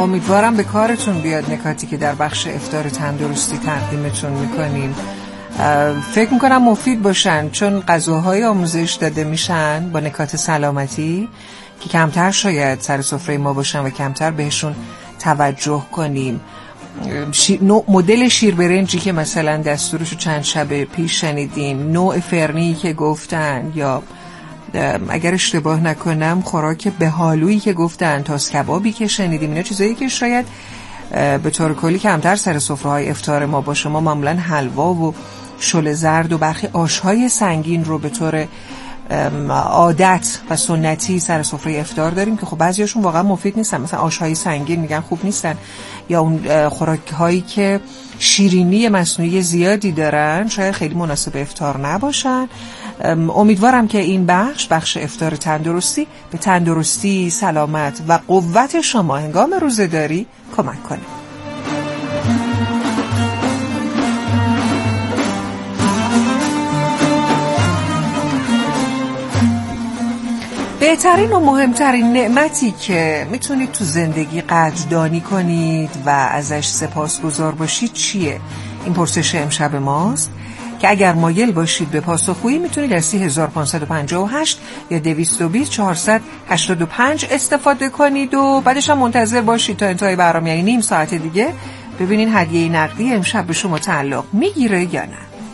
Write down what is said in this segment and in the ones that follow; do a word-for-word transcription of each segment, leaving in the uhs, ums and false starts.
امیدوارم به کارتون بیاد نکاتی که در بخش افطار تندرستی تقدیمتون میکنیم. فکر میکنم مفید باشن، چون غذاهای آموزش داده میشن با نکات سلامتی که کمتر شاید سر سفره ما باشن و کمتر بهشون توجه کنیم. شیر، نوع مدل شیر برنجی که مثلا دستورشو چند شب پیش شنیدیم، نوع فرنی که گفتن، یا اگر اشتباه نکنم خوراک بهالویی که گفتن، تاس کبابی که شنیدیم، اینا چیزایی که شاید به طور کلی کمتر سر سفره‌های افطار ما باشه. ما معمولا حلوا و شل زرد و برخی آش‌های سنگین رو به طور عادت و سنتی سر سفره افطار داریم که خب بعضیاشون واقعا مفید نیستن، مثلا آش‌های سنگین میگن خوب نیستن، یا اون خوراک‌هایی که شیرینی مصنوعی زیادی دارن شاید خیلی مناسب افطار نباشن. امیدوارم که این بخش بخش افطار تندرستی به تندرستی، سلامت و قوت شما هنگام روزه‌داری کمک کنه. بهترین و مهمترین نعمتی که میتونید تو زندگی قدردانی کنید و ازش سپاسگزار باشید چیه؟ این پرسش امشب ماست که اگر مایل باشید به پاسخگویی میتونید از سی هزار و پانصد و پنجاه و هشت یا دویست و بیست چهارصد و هشتاد و پنج استفاده کنید و بعدش هم منتظر باشید تا انتهای برنامه، یعنی نیم ساعت دیگه، ببینین هدیه نقدی امشب به شما تعلق میگیره یا نه.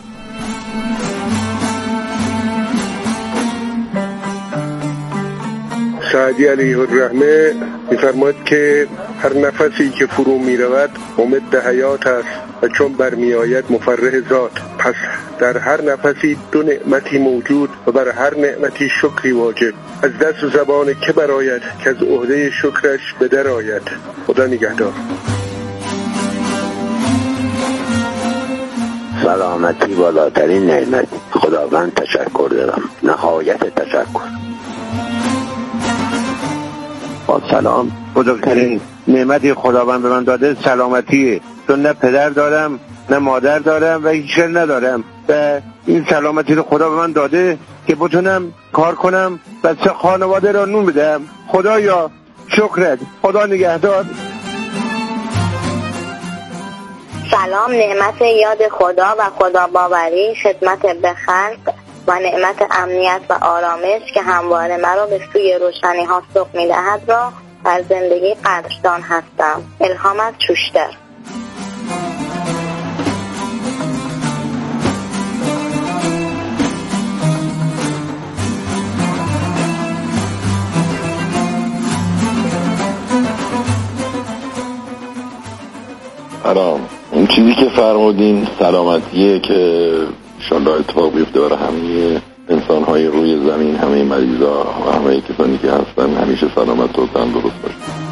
سعدی علیه الرحمه می‌فرماید که هر نفسی که فرو می‌رود امید حیات است و چون برمی‌آید مفرح ذات. پس در هر نفسی دو نعمتی موجود و بر هر نعمتی شکری واجب. از دست و زبان که براید که از عهده شکرش به در آید. خدا نگهدار. سلامتی بالاترین نعمت. خداوند تشکر دارم، نهایت تشکر. با سلام، بزرگترین نعمتی خداوند به من داده سلامتیه، چون نه پدر دارم نه مادر دارم و هیچ ندارم و این سلامتی رو خدا به من داده که بتونم کار کنم و سه خانواده را نون بدم. خدایا شکرت. خدا نگهدار. سلام، نعمت یاد خدا و خدا باوری، خدمت به خلق و نعمت امنیت و آرامش که همواره مرا به سوی روشنی ها سوق می دهد را بر زندگی قدردان هستم. الهام از چوشتر. سلام، این چیزی که فرمودین سلامتیه که انشالله اتفاق بیفته برای همه انسان های روی زمین، همه مریضا و همه کسانی که هستن همیشه سلامت و تندرست باشن.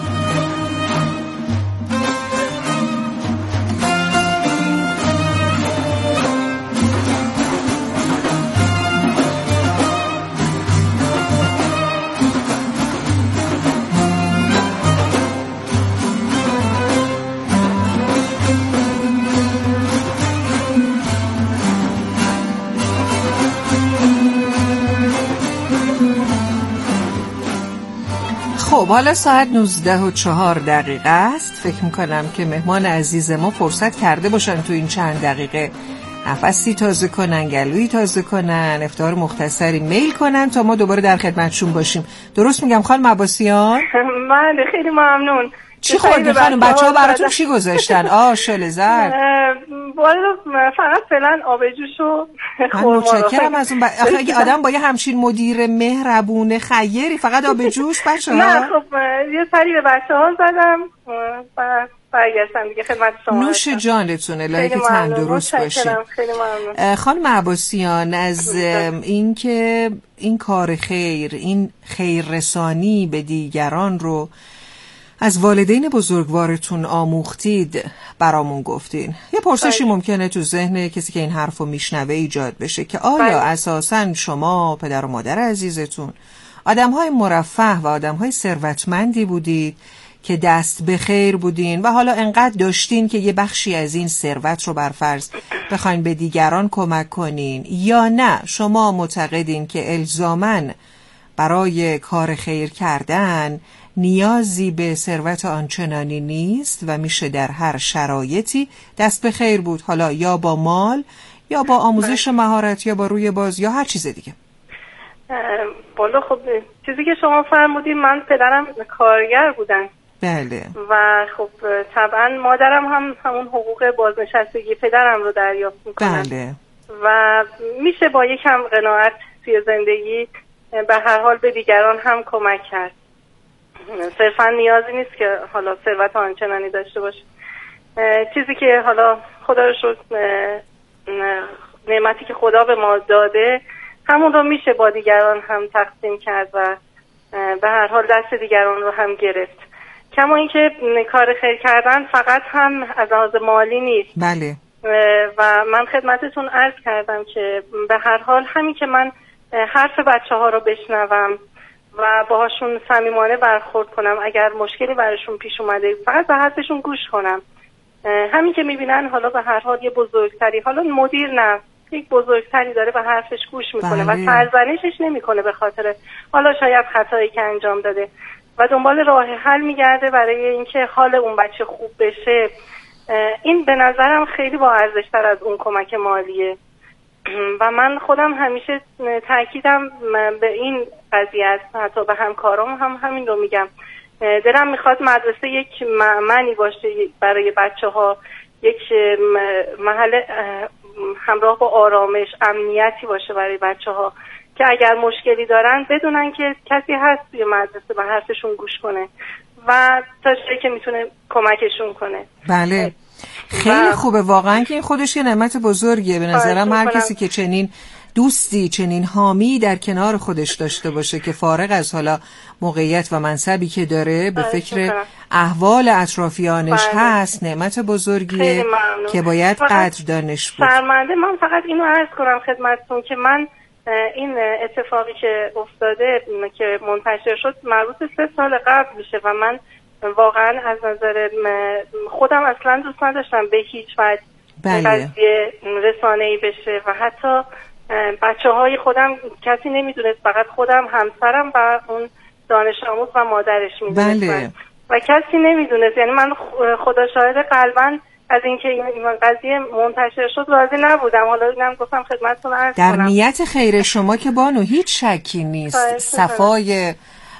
خب حالا ساعت نوزده و چهار دقیقه است. فکر میکنم که مهمان عزیز ما فرصت کرده باشن تو این چند دقیقه نفسی تازه کنن، گلویی تازه کنن، افطار مختصری میل کنن تا ما دوباره در خدمتشون باشیم. درست میگم خانم عباسیان؟ بله، خیلی ممنون. چی خوردی خانم؟ بچه ها براتون چی گذاشتن؟ آه شل زرد. والا فقط فعلا آب جوش و خورما. من متشکرم از اون. ب... آخه اگه آدم با یه همچین مدیر مهربون خیری فقط آب جوش بچه ها؟ نه خب یه سری به بچه ها زدم و برگشتم دیگه خدمت شما. نوش جانتون، الهی که تندرست باشید. خیلی ممنون. خانم عباسیان، از این که این کار خیر، این خیر رسانی به دیگران رو از والدین بزرگوارتون آموختید برامون گفتین. یه پرسشی ممکنه تو ذهن کسی که این حرفو میشنوه ایجاد بشه که آیا اساساً شما پدر و مادر عزیزتون آدم‌های مرفه و آدم‌های ثروتمندی بودید که دست به خیر بودین و حالا انقدر داشتین که یه بخشی از این ثروت رو برفرض بخواین به دیگران کمک کنین، یا نه شما معتقدین که الزاماً برای کار خیر کردن نیازی به ثروت آنچنانی نیست و میشه در هر شرایطی دست به خیر بود، حالا یا با مال یا با آموزش مهارت یا با روی باز یا هر چیز دیگه. بالا خب چیزی که شما فرمودین، من پدرم کارگر بودن. بله. و خب طبعا مادرم هم همون حقوق بازنشستگی پدرم رو دریافت میکنن. بله. و میشه با یکم قناعت توی زندگی به هر حال به دیگران هم کمک کرد. صرفا نیازی نیست که حالا ثروت آنچنانی داشته باشه. چیزی که حالا خدا رو شکر نعمتی که خدا به ما داده همون رو میشه با دیگران هم تقسیم کرد و به هر حال دست دیگران رو هم گرفت. کما اینکه کار خیر کردن فقط هم از لحاظ مالی نیست. بله. و من خدمتتون عرض کردم که به هر حال همین که من حرف بچه ها رو بشنوم و باهاشون صمیمانه برخورد کنم، اگر مشکلی براشون پیش اومده فقط به حرفشون گوش کنم، همین که میبینن حالا به هر حال یه بزرگتری، حالا مدیر نه، یک بزرگتری داره به حرفش گوش میکنه بله. و سرزنشش نمیکنه به خاطر حالا شاید خطایی که انجام داده و دنبال راه حل میگرده برای اینکه حال اون بچه خوب بشه، این به نظرم خیلی با ارزش‌تر از اون کمک مالیه. و من خودم همیشه تاکیدم به این قضیه است، حتی به همکارام هم همین رو میگم. دلم میخواد مدرسه یک مأمنی باشه برای بچه ها، یک محل همراه با آرامش، امنیتی باشه برای بچه ها که اگر مشکلی دارن بدونن که کسی هست توی مدرسه به حرفشون گوش کنه و تا جایی که میتونه کمکشون کنه. بله. خیلی خوبه واقعا که این خودش یه نعمت بزرگیه. به نظرم هر کسی که چنین دوستی، چنین حامی در کنار خودش داشته باشه که فارغ از حالا موقعیت و منصبی که داره به فکر احوال اطرافیانش هست، نعمت بزرگیه که باید قدردانش بود. شرمنده من فقط اینو عرض کنم خدمتتون که من این اتفاقی که افتاده که منتشر شد مربوط سه سال قبل میشه و من واقعا از نظر خودم اصلا دوست نداشتم به هیچ وجه قضیه رسانه‌ای بشه و حتی بچه های خودم کسی نمیدونست، فقط خودم، همسرم و اون دانش آموز و مادرش میدونستن. بله. و کسی نمیدونست. یعنی من خدا شاهد قلباً از اینکه این قضیه منتشر شد راضی نبودم. حالا اینم گفتم خدمتتون عرض کنم. در نیت خیر شما که بانو هیچ شکی نیست. صفای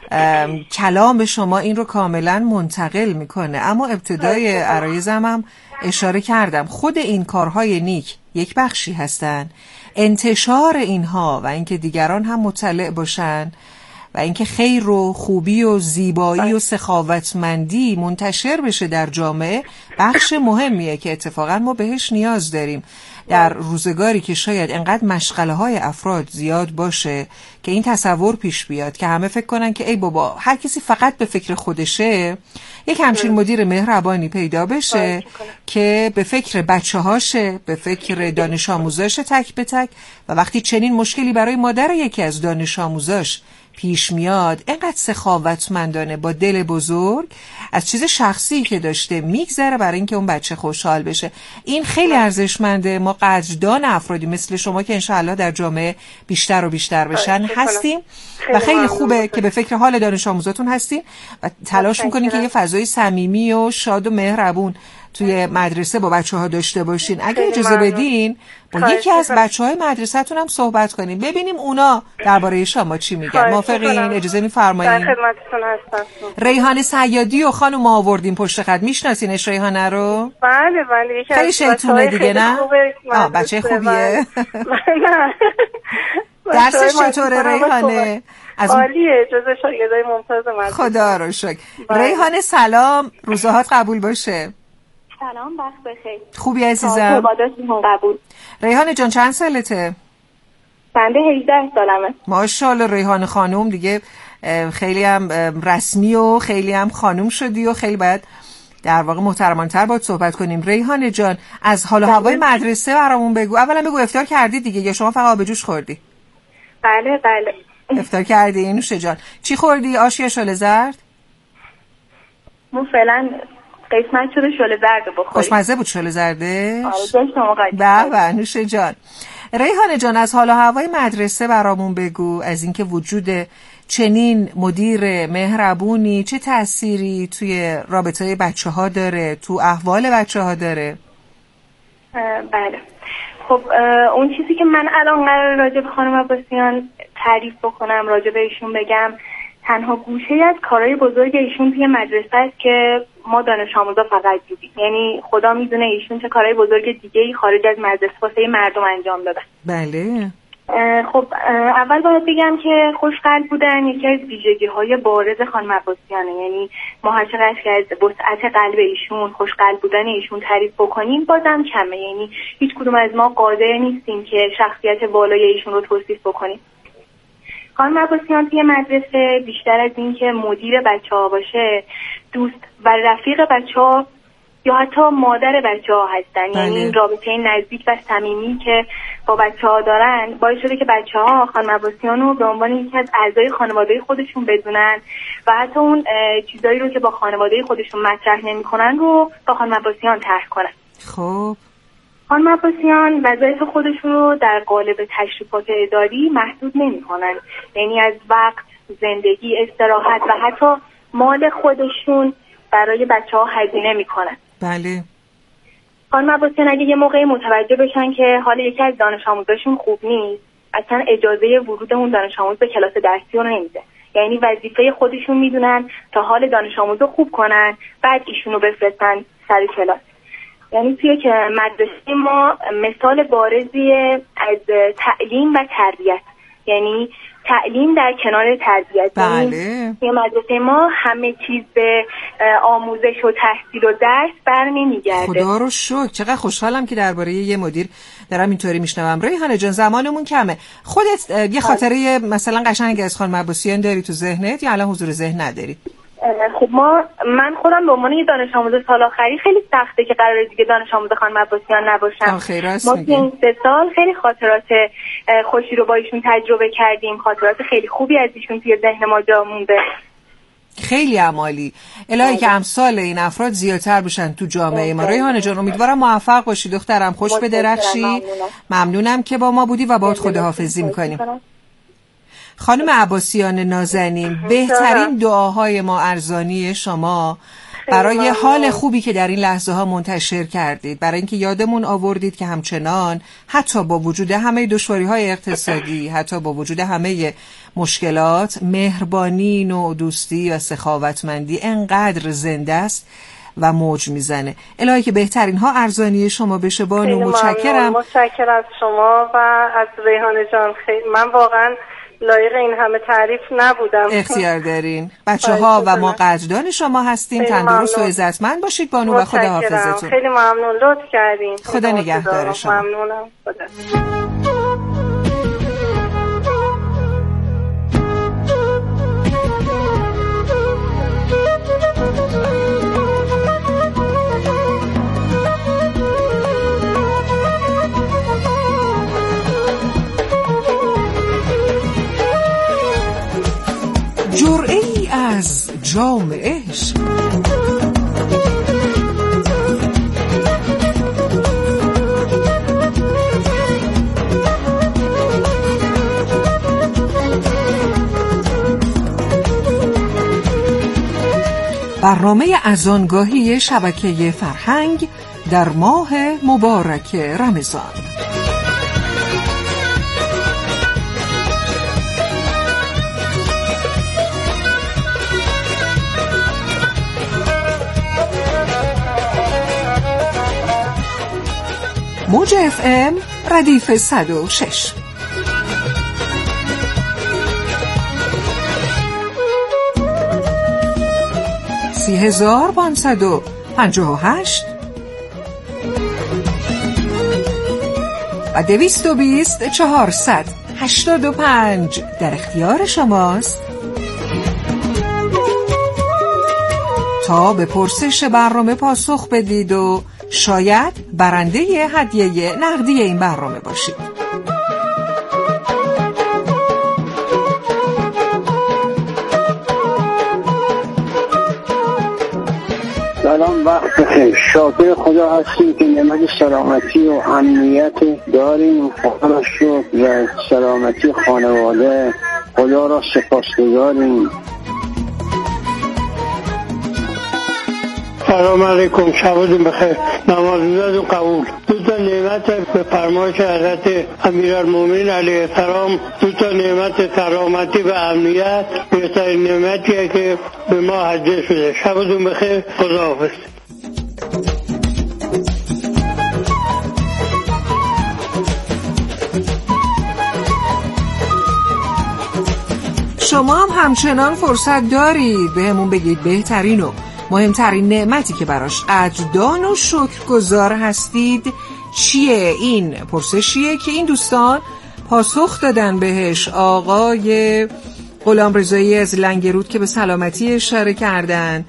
کلام شما این رو کاملا منتقل میکنه. اما ابتدای عرایزم هم اشاره کردم خود این کارهای نیک یک بخشی هستن، انتشار اینها و اینکه دیگران هم مطلع باشن و اینکه خیر و خوبی و زیبایی و سخاوتمندی منتشر بشه در جامعه بخش مهمیه که اتفاقا ما بهش نیاز داریم در روزگاری که شاید انقدر مشغله های افراد زیاد باشه که این تصور پیش بیاد که همه فکر کنن که ای بابا هر کسی فقط به فکر خودشه. یک همچین مدیر مهربانی پیدا بشه که به فکر بچه هاشه، به فکر دانش آموزاشه تک به تک و وقتی چنین مشکلی برای مادر یکی از دانش آموزاش پیش میاد اینقدر سخاوتمندانه با دل بزرگ از چیز شخصی که داشته میگذره برای اینکه اون بچه خوشحال بشه. این خیلی ارزشمنده. ما قدردان افرادی مثل شما که انشاءالله در جامعه بیشتر و بیشتر بشن هستیم و خیلی خوبه که به فکر حال دانش آموزاتون هستین و تلاش میکنین که یه فضای صمیمی و شاد و مهربون توی مدرسه با بچه ها داشته باشین. اگه اجازه بدین با یکی از بچه های مدرسه تون هم صحبت کنیم ببینیم اونا درباره شما چی میگن. موافقین؟ اجازه میفرمایین؟ در خدمتتون هستم. ریحانه صیادی و خانم آوردیم پشت خط. میشناسینش ریحانه رو؟ بله بله. خیلی شیطونه دیگه نه؟ آه بچه خوبیه. نه. درسش چطوره ریحانه؟ عالیه، جزو شاگردای ممتاز مدرسه. خدا رو شکر. ریحانه سلام، روزهات قبول باشه. سلام، وقت بخیر. خوبی عزیزم؟ قبول. ریحانه جان چند سالته؟ بنده هجده سالمه. ماشاءالله ریحانه خانم دیگه خیلی هم رسمی و خیلی هم خانم شدی و خیلی باید در واقع محترمان‌تر باید صحبت کنیم. ریحانه جان از حال و هوای مدرسه برامون بگو. اولا بگو افطار کردی دیگه یا شما فقط آب جوش خوردی؟ بله بله. افطار کردی نوشه جان. چی خوردی؟ آش یا شله زرد؟ ما فعلا قسمت شده شله زرد بخوریم. خوشمزه بود شله زردش؟ آره شما قاطی. به به نوشه جان. ریحانه جان از حال و هوای مدرسه برامون بگو، از اینکه وجود چنین مدیر مهربونی چه تأثیری توی رابطه بچه ها داره، تو احوال بچه ها داره؟ بله، خب اون چیزی که من الان قرار راجع به خانم عباسیان تعریف بکنم، راجع به ایشون بگم، تنها گوشه از کارهای بزرگ ایشون توی مدرسه است که ما دانش آموزا فقط دیدیم. یعنی خدا میدونه ایشون چه کارهای بزرگ دیگه‌ای خارج از مدرسه واسه مردم انجام دادن. بله. خب اول باید بگم که خوشقلب بودن یکی از ویژگی‌های بارز خانم عباسیانه. یعنی ما هر چقدر که از وسعت قلب ایشون، خوشقلب بودن ایشون تعریف بکنیم بازم کمه. یعنی هیچ کدوم از ما قادر نیستیم که شخصیت بالای ایشون رو توصیف بکنیم. خانم عباسیان توی مدرسه بیشتر از این که مدیر بچه‌ها باشه، دوست و رفیق بچه‌ها یا حتی مادر بچه‌ها هستن. بله. یعنی این رابطه نزدیک و صمیمی که با بچه‌ها دارن باعث شده که بچه‌ها خانم عباسیان رو به عنوان یکی از اعضای خانواده خودشون بدونن و حتی اون چیزایی رو که با خانواده خودشون مطرح نمی‌کنن رو با خانم عباسیان طرح کنن. خب خانم عباسیان وظایف خودشون رو در قالب تشریفات اداری محدود نمی‌کنن. یعنی از وقت، زندگی، استراحت و حتی مال خودشون برای بچه‌ها هزینه می‌کنن. بله. خانم عباسیان اگه یه موقعی متوجه بشن که حال یکی از دانش آموزاشون خوب نیست، اصلا اجازه ورود اون دانش آموز به کلاس درسی رو نمیده. یعنی وظیفه خودشون میدونن تا حال دانش آموز رو خوب کنن، بعد ایشونو بفرستن سر کلاس. یعنی توی که مدرسه ما مثال بارزی از تعلیم و تربیت، یعنی تعلیم در کنار تربیت. بله. توی مدرسه ما همه چیز به آموزش و تحصیل و درس بر نمیگرده. خدا رو شکر. چقدر خوشحالم که درباره یه مدیر دارم اینطوری میشنوم. ریحانه جان زمانمون کمه، خودت یه خاطره مثلا قشنگ از خانم عباسیان داری تو ذهنت یا الان حضور ذهن نداری؟ خب ما من خودم به عنوان یه دانش آموز سال آخری خیلی سخته که قراره دیگه دانش آموز خانم عباسیان نباشم. ما این سه سال خیلی خاطرات خوشی رو با ایشون تجربه کردیم، خاطرات خیلی خوبی از ایشون توی ذهن ما جا مونده. خیلی عمالی. الهی که امثال این افراد زیادتر بشن تو جامعه ما. ریحانه جان امیدوارم موفق باشی دخترم، خوش بدرخشی. ممنونم که با ما بودی و باهات خداحافظی میکنیم. خانم عباسیان نازنین، بهترین دعاهای ما ارزانی شما برای حال خوبی که در این لحظه ها منتشر کردید، برای اینکه یادمون آوردید که همچنان حتی با وجود همه دشواری های اقتصادی، حتی با وجود همه مشکلات، مهربانی، نوع دوستی و سخاوتمندی انقدر زنده است و موج میزنه. الهی که بهترین ها ارزانی شما بشه. بانو متشکرم. متشکرم از شما و از ریحانه جان. خیلی من واقعا لایق این همه تعریف نبودم. اختیار دارین. بچه ها و ما قدردان شما هستیم. تندرست و عزتمند باشید بانو و خدا حافظتون. خیلی ممنون، لطف کردین. خدا نگهدار شما. ممنونم. خدا. جرعه‌ای از جام عشق. برنامه اذانگاهی شبکه فرهنگ در ماه مبارک رمضان. موج اف ام ردیف صد و شش. سی هزار پانصد و پنجاه و هشت و دویست و بیست چهارصد هشتاد و پنج در اختیار شماست تا به پرسش برنامه پاسخ بدید و شاید برنده هدیه نقدی این برنامه باشید. سلام، وقت بخیر. شاکر خدا هستیم که نعمت سلامتی و امنیت داریم. خدا را شکر و سلامتی خانواده، خدا را سپاسگزاریم. سلام علیکم، شبتون بخیر، نمازتون قبول. دو تا نعمت به فرمایش حضرت امیرالمومنین علیه السلام، دو تا نعمت سلامتی و امنیت بهترین نعمتیه که به ما هدیه شده. شبتون بخیر، خداحافظ. شما هم همچنان فرصت دارید به همون بگید بهترین و مهمترین نعمتی که براش قدردان و شکرگزار هستید چیه؟ این پرسشیه که این دوستان پاسخ دادن بهش. آقای غلامرضایی از لنگرود که به سلامتی اشاره کردن،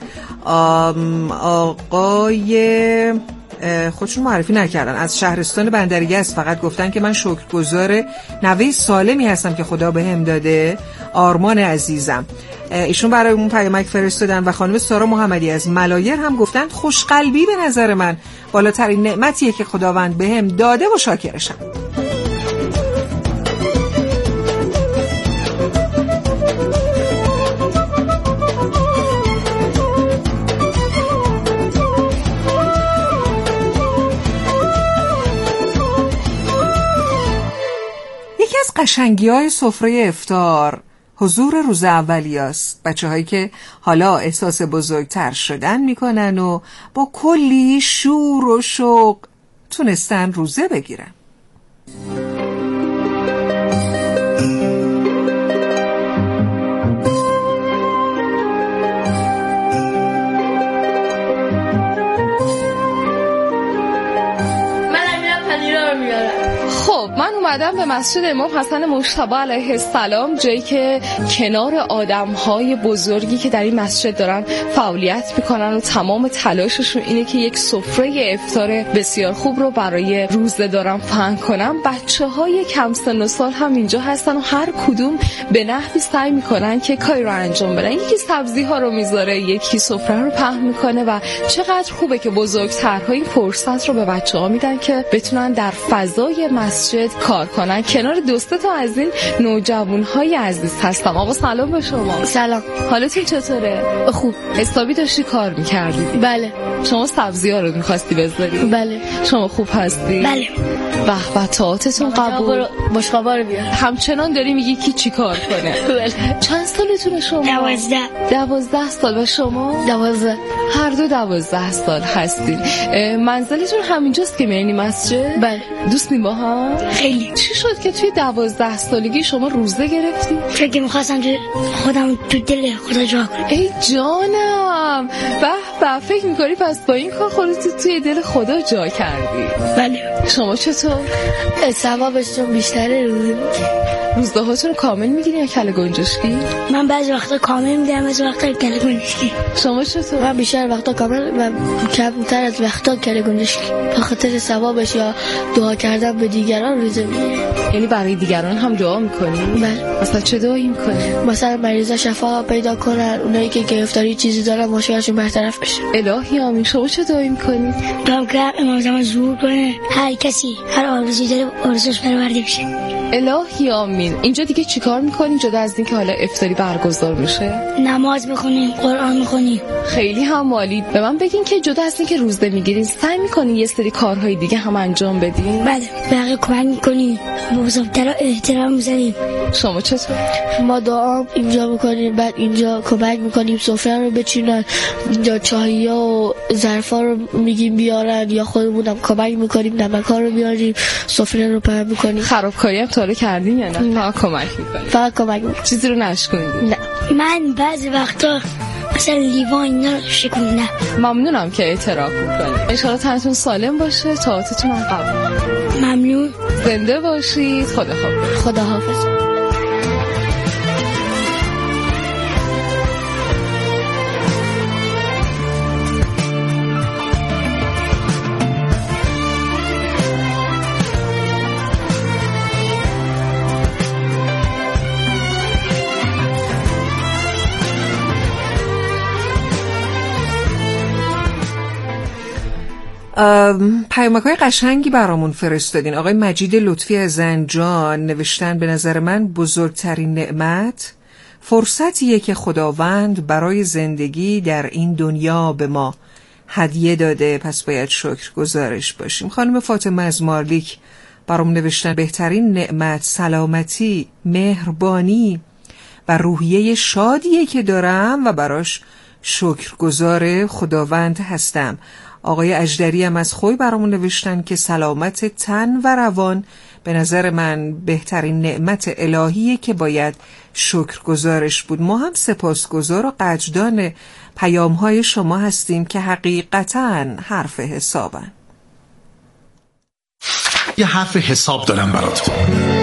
آقای خودشون معرفی نکردن از شهرستان بندرگست، فقط گفتن که من شکرگزار نوه سالمی هستم که خدا بهم داده، آرمان عزیزم. ایشون برای اون پیامک فرستادن. و خانم سارا محمدی از ملایر هم گفتند خوشقلبی به نظر من بالاترین نعمتیه که خداوند بهم داده و شاکرشم. یکی از قشنگی‌های سفره افطار حضور روز اولیاست. بچه هایی که حالا احساس بزرگتر شدن میکنن و با کلی شور و شوق تونستن روزه بگیرن. خب من اومدم به مسجد امام حسن مجتبی علیه السلام، جایی که کنار آدم‌های بزرگی که در این مسجد دارن فعالیت میکنن و تمام تلاششون اینه که یک سفره افطار بسیار خوب رو برای روزه دارن پهن کنن. بچه‌های کم سن و سال هم اینجا هستن و هر کدوم به نحوی سعی میکنن که کاری رو انجام بدن. یکی سبزی ها رو میذاره، یکی سفره رو پهن میکنه و چقدر خوبه که بزرگترها این فرصت رو به بچه‌ها میدن که بتونن در فضای مسجد کار کنن. کنار دوسته تا از این نوجوان‌های عزیز هستم. آقا سلام به شما. سلام. حالتون چطوره؟ خوب. حسابی داشتی کار می‌کردی؟ بله. شما سبزی‌ها رو می‌خواستی بذاری؟ بله. شما خوب هستی؟ بله. به به، تاعتتون قبول. بشقابا رو بیار. همچنان داری میگی کی چی کار کنه. بله. چند سالتونه شما؟ دوازده. دوازده سال. و شما؟ دوازده. هر دو دوازده سال هستین. منزلتون همینجاست که میرین مسجد؟ بله. دوستین با هم؟ خیلی. چی شد که توی دوازده سالگی شما روزه گرفتی؟ فکر می‌خواستم که خودم تو دل خدا جا کنم. ای جانم، به به، فکر می‌کنی پس با این کار خودت توی دل خدا جا کردی؟ بله. شما چطور؟ ثوابشون بیشتره. روزه روزه هاتون رو کامل میگیری یا کله گنجشکی؟ من بعضی وقتا کامل میگیرم، بعضی وقتا کله گنجشکی. شما چطور؟ من بیشتر وقتا کامل و کمتر از وقتا کله گنجشکی، به خاطر ثوابش یا دعا کردن به دیگران روزه میگیرم. یعنی برای دیگران هم دعا میکنی؟ بله. مثلا چه دعایی میکنی؟ مثلا مریضا شفا پیدا کنن، اونایی که گرفتاری چیزی دارن مشکلشون برطرف بشه. الهی آمین. شما چه دعایی میکنی؟ دعا کنم امام زمان ظهور کنه، هر کسی هر آرزویی داره آرزوش برآورده بشه. الهی آمین. اینجا دیگه چیکار میکنین جدا از اینکه حالا افطاری برگزار میشه؟ نماز میخونیم، قرآن میخونیم. خیلی هم عالی. به من بگین که جدا از اینکه روزه میگیرین سعی میکنین یه سری کارهای دیگه هم انجام بدین؟ بله. بقیه کمک میکنیم، بزرگترا احترام میذاریم. شما چطور؟ ما دعا اینجا میکنیم، بعد اینجا کمک میکنیم سفره رو بچینن، اینجا چاییا و ظرفا رو میگیم بیارن یا خودمونم کمک میکنیم نمک‌ها رو بیاریم، سفره رو پهن میکنیم. خرابکاری هم تا کردین یا نه؟ نه کمک میکنیم. فقط کمک میکنیم. چیزی رو نشکوندین؟ نه. من بعضی وقتا مثلا لیوان اینا رو شکوندم. ممنونم که اعتراف میکنید. ان شاءالله تنتون سالم باشه، طاعتتون هم قبول. ممنون. زنده باشید. خدا حافظ. خدا حافظ. پیامک های قشنگی برامون فرستادین. آقای مجید لطفی از زنجان نوشتن به نظر من بزرگترین نعمت فرصتیه که خداوند برای زندگی در این دنیا به ما هدیه داده، پس باید شکرگزارش باشیم. خانم فاطمه از مارلیک برام نوشتن بهترین نعمت سلامتی، مهربانی و روحیه شادیه که دارم و براش شکرگزار خداوند هستم. آقای اجدری هم از خوی برامون نوشتن که سلامت تن و روان به نظر من بهترین نعمت الهیه که باید شکرگزارش بود. ما هم سپاسگزار و قدردان پیام‌های شما هستیم که حقیقتاً حرف حسابن. یه حرف حساب دارم براتون.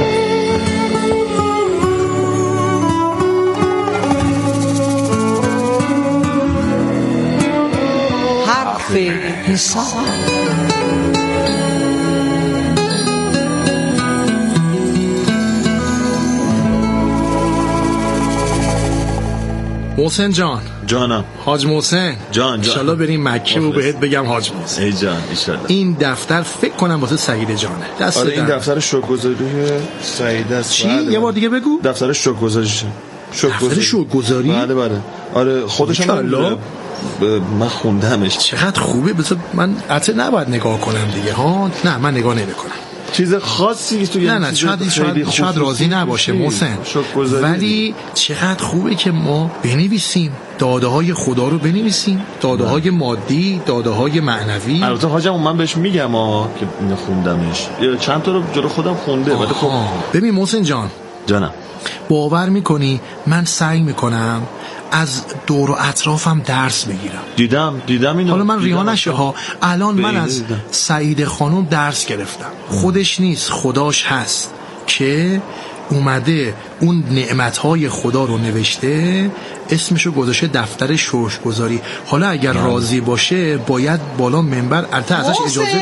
حرف حساب. محسن جان. جانم. حاج محسن. جان جان. انشالله بریم مکه و بهت بگم حاج محسن. ای جان انشالله. این دفتر فکر کنم واسه سعید جانه. دست آره این دفتر شکرگزاری سعید است. چی؟ یه بار دیگه بگو. دفتر شکرگزاریشه. دفتر شکرگزاری؟ بله بله. آره خودش هم من خوندمش. چقدر خوبه. بذار من البته نباید نگاه کنم دیگه ها. نه من نگاه نمیکنم. چیز خاصی تو نه نه شاید شاید, شاید راضی نباشه محسن، ولی چقدر خوبه که ما بنویسیم داده های خدا رو بنویسیم، داده های مادی، داده های معنوی. البته حاجم من بهش میگم ها که اینو خوندمش، چند تا رو جلو خودم خونده. ولی خب ببین محسن جان جانم، باور میکنی من سعی میکنم از دور و اطرافم درس بگیرم. دیدم دیدم اینو. حالا من ریا نشه ها، الان من از سعید خانم درس گرفتم. خودش نیست خداش هست که اومده اون نعمتهای خدا رو نوشته، اسمشو گذاشته دفتر شکرگزاری. حالا اگر راضی باشه باید بالا منبر البته ازش اجازه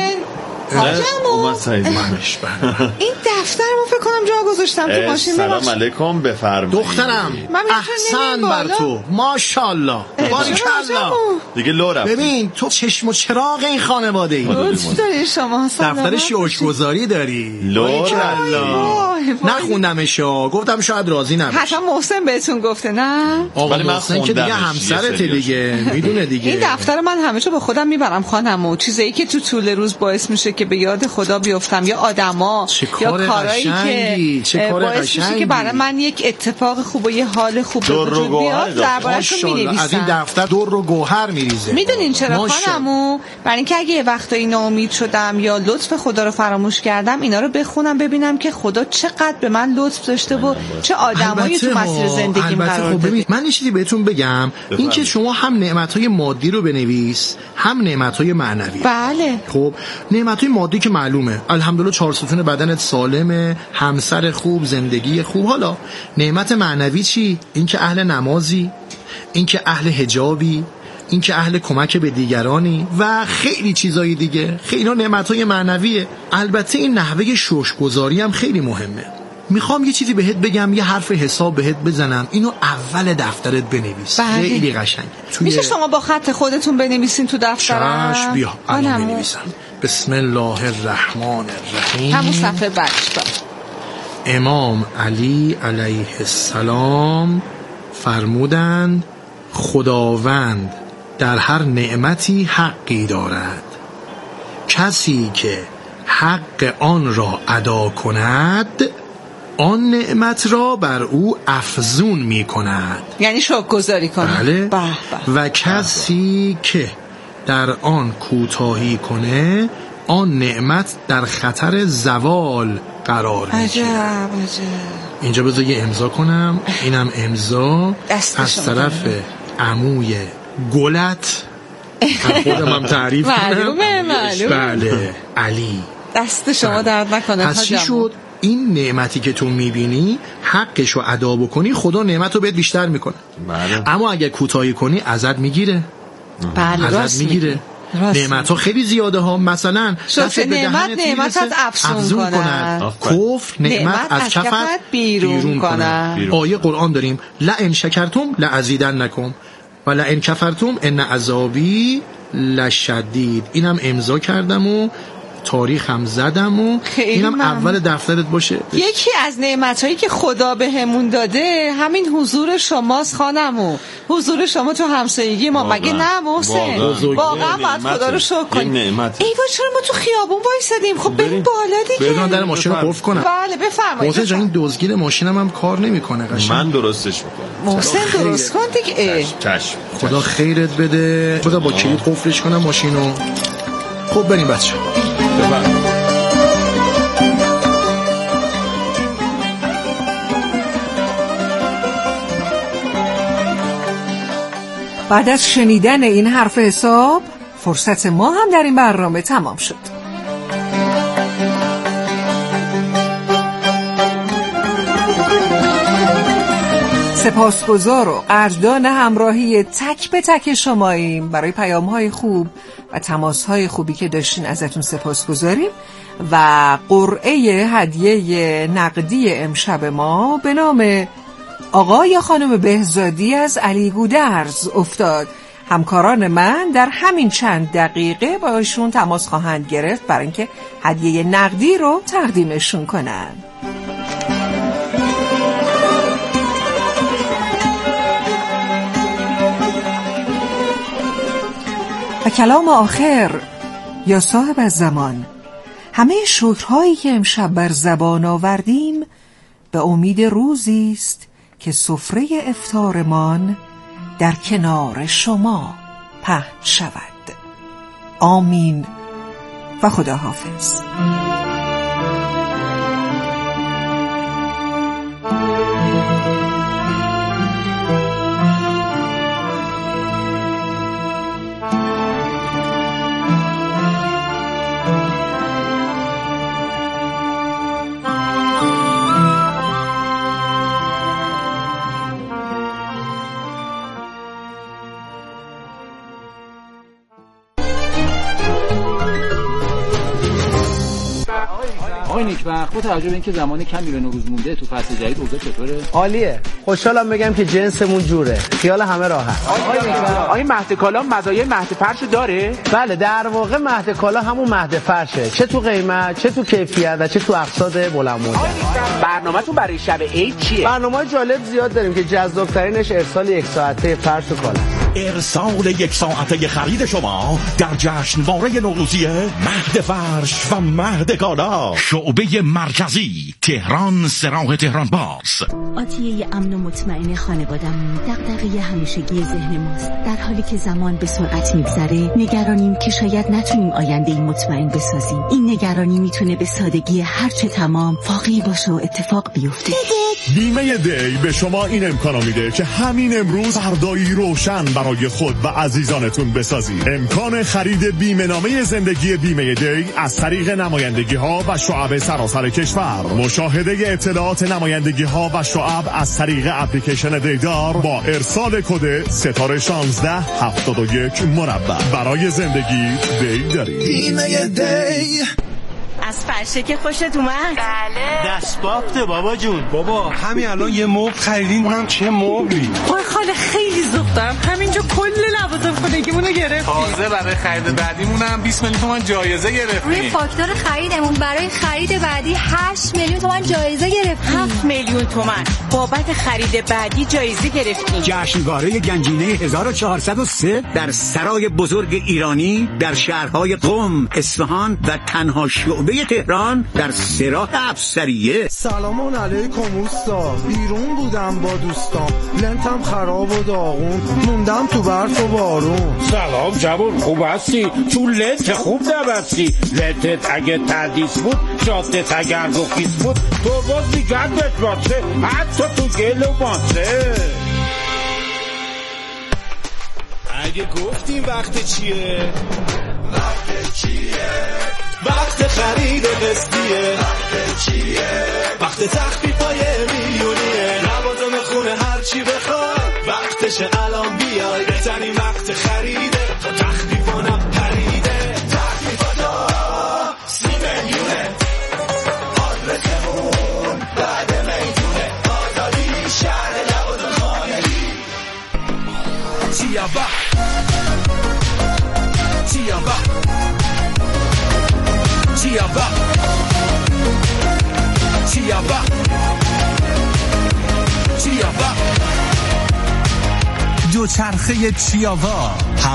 اومد سعید منش. این دفتر ما فکر کنم جا گذاشتم تو ماشین. سلام علیکم بفرمایید دخترم. احسن بر تو ماشاءالله باریکالله. دیگه لو رفت. ببین تو چشم و چراغ این خانواده ای. لطف داری شما. دفتر شکرگزاری داری. باریکالله. نخوندمشو، گفتم شاید راضی نباشه. حتما محسن بهتون گفته نه؟ ولی من محسن که دیگه همسرته دیگه، میدونه دیگه. این دفتر من همه جا با خودم میبرم خانم و چیزایی که تو طول روز باعث میشه که به یاد خدا بیفتم، یا آدما یا کارهایی که باعث میشه که برای من یک اتفاق خوب و یه حال خوب به وجود بیاد، درباره‌شو می‌نویسم. از این دفتر در و گوهر میریزه. میدونین چرا خانمو؟ برای اینکه اگه یه وقتایی ناامید شدم یا لطف خدا رو فراموش کردم، اینا رو بخونم ببینم که خدا چقدر به من لطف داشته و چه آدمایی تو مسیر زندگیم قرار داده. من یه چیزی بهتون بگم، این که شما هم نعمت‌های مادی رو بنویس، هم نعمت‌های معنوی. بله. خب نعمت‌های مادی که معلومه، الحمدلله چهار ستون بدنت سالمه، همسر خوب، زندگی خوب. حالا نعمت معنوی چی؟ این که اهل نمازی، این که اهل حجابی، این که اهل کمک به دیگرانی و خیلی چیزای دیگه. خیلی نعمت‌های معنویه. البته این نحوه شکرگزاری هم خیلی مهمه. میخوام یه چیزی بهت بگم، یه حرف حساب بهت بزنم، اینو اول دفترت بنویس. بله. خیلی قشنگه. توی... میشه شما با خط خودتون بنویسین تو دفترم؟ چشم بیا الان بنویسم. بسم الله الرحمن الرحیم. همون صفحه بعدش. امام علی علیه السلام فرمودند خداوند در هر نعمتی حقی دارد، کسی که حق آن را ادا کند آن نعمت را بر او افزون می کند، یعنی شکرگزاری کند. بله. با با. و کسی که در آن کوتاهی کنه آن نعمت در خطر زوال قرار میگیره. عجب عجب. اینجا بذار یه امضا کنم. اینم امضا از طرف عموی گلت. خودم هم تعریف کنم. معلومه معلومه. بله علی. دست شما درد نکنه. پس چی شد؟ این نعمتی که تو میبینی حقش رو ادا بکنی، خدا نعمت رو بهت بیشتر میکنه. بله. اما اگه کوتاهی کنی ازت میگیره. بله ازت میگیره. نعمت ها خیلی زیاده ها. مثلا شکر نعمت نعمتت افزون کند، کفر نعمت از کفت بیرون کند. آیه قرآن داریم لئن شکرتم لازیدنکم و لئن کفرتم ان عذابی لشدید. اینم امضا کردم و تاریخ هم زدم و اینم من. اول دفترت باشه. یکی از نعمتایی که خدا بهمون داده همین حضور شماست خانمو، حضور شما تو همسایگی ما. مگه نه محسن؟ واقعا باید خدا رو شکر کنیم. ای وای چرا ما تو خیابون وایسادیم؟ خب بریم بالا دیگه. بریم در ماشین رو قفل کنم. بله بفرمایید. محسن جان این دزگیر ماشینم هم کار نمیکنه قشنگ. من درستش میکنم. محسن درست کن دیگه. چشم. خدا خیرت بده. خدا با کلید قفلش کنم ماشینو. خب بریم بچه. بعد از شنیدن این حرف حساب فرصت ما هم در این برنامه تمام شد. سپاسگزار و قدردان همراهی تک به تک شماییم. برای پیام‌های خوب و تماس‌های خوبی که داشتین ازتون سپاسگزاریم و قرعه هدیه نقدی امشب ما به نام آقا یا خانم بهزادی از علی گودرز افتاد. همکاران من در همین چند دقیقه با ایشون تماس خواهند گرفت برای اینکه هدیه نقدی رو تقدیمشون کنن. و کلام آخر یا صاحب الزمان، همه شکرهایی که امشب بر زبان آوردیم به امید روزی است که سفره افطارمان در کنار شما پهن شود. آمین و خداحافظ. آقای نیکبخت با توجه به اینکه زمان کمی به نوروز مونده تو فصل جدید اوضاع چطوره؟ عالیه. خوشحالم بگم که جنسمون جوره. خیال همه راحت. آقای نیکبخت آقای مهد کالا مزایای مهد فرش داره؟ بله در واقع مهد کالا همون مهد فرشه، چه تو قیمت چه تو کیفیت و چه تو اقساط بلند مدت. برنامه‌تون برای شب عید چیه؟ برنامه‌های جالب زیاد داریم که جذاب‌ترینش ارسال یک ساعته فرش و کالا. ارسال یک ساعته خرید شما در جشنواره نوروزی مهد فرش و مهد کالا، شعبه مرکزی، تهران، سراغ تهران باز. آتیه امن و مطمئن خانوادم دغدغه همیشگی ذهن ماست. در حالی که زمان به سرعت میگذره نگرانیم که شاید نتونیم آینده ای مطمئن بسازیم. این نگرانی میتونه به سادگی هرچه تمام واقعی باشه و اتفاق بیفته. بیمه دی به شما این امکانو میده که همین امروز فردایی روشن برای خود و عزیزانتون بسازید. امکان خرید بیمه نامه زندگی بیمه دی از طریق نمایندگی ها و شعب سراسر کشور. مشاهده اطلاعات نمایندگی ها و شعب از طریق اپلیکیشن دیدار با ارسال کد ستاره شانزده هفتاد و یک مربع. برای زندگی دی دارید. بیمه دی. از فرشه که خوشت اومد؟ بله. دستبافته بابا جون. بابا همین الان یه مبل خریدیم، اونم چه مبلی؟ وای خاله خیلی ذوق دارم، همینجا کل لوازم خونگیمونو گرفتیم. تازه برای خرید بعدیمونم بیست میلیون تومان جایزه گرفتیم. روی فاکتور خریدمون برای خرید بعدی هشت میلیون تومان جایزه گرفتیم. هفت میلیون تومان بابت خرید بعدی جایزه گرفتیم. جشنواره گنجینه هزار و چهارصد و سه در سرای بزرگ ایرانی در شهرهای قم، اصفهان و تنها شعبه تهران در سراح افسریه. سلام علیکم اوستا، بیرون بودم با دوستان، لنتم خراب و داغون، موندم تو برف و بارون. سلام جوون، خوب هستی؟ تو لنت خوب نبستی. لنتت اگه تردیس بود، جادت اگر رخیص بود، تو باز میگردت باشه، حتی تو گل و باسه. اگه گفتیم وقت چیه؟ وقت چیه؟ وقت خرید قسطیه. وقت چیه؟ وقت تخفیفای میلیونیه. لوازم خونه هر چی بخواد وقتش الان بیای. بهترین وقت خریده تا تخفیفانم پریده. تخفیفاتا سی میلیونه. آدرسمون بعد میدونه. آزادی شهر لوازم خانگی. چیه وقت چیاوا چیاوا چیاوا چیاوا دوچرخه چیاوا